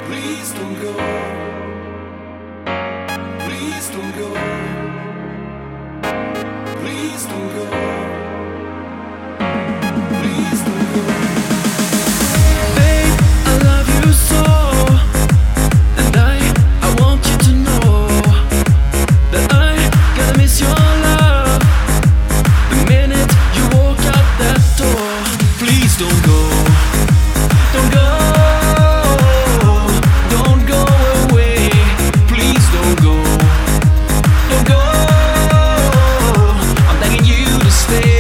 Please don't go. Please don't go. Please don't go. Please don't go. Babe, I love you so, and I want you to know that I gonna miss your love the minute you walk out that door. Please don't go, don't go, don't go away. Please don't go, don't go. I'm begging you to stay.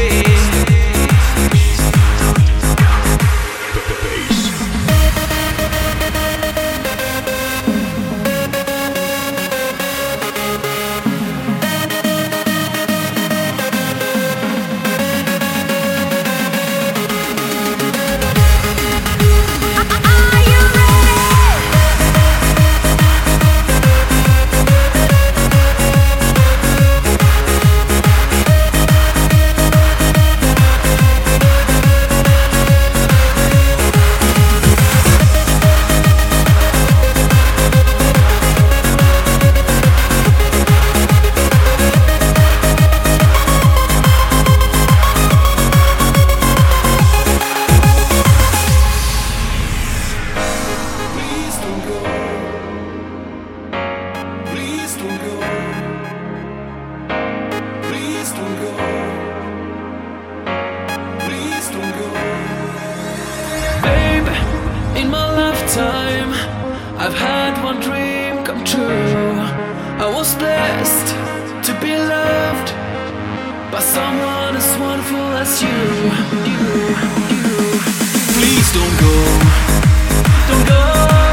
Babe, in my lifetime, I've had one dream come true. I was blessed to be loved by someone as wonderful as you. Please don't go, don't go,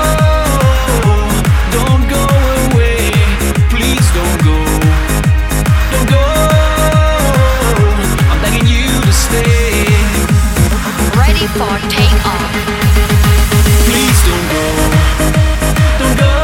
don't go away. Please don't go, don't go. I'm begging you to stay. Ready for takeoff. Please don't go, don't go.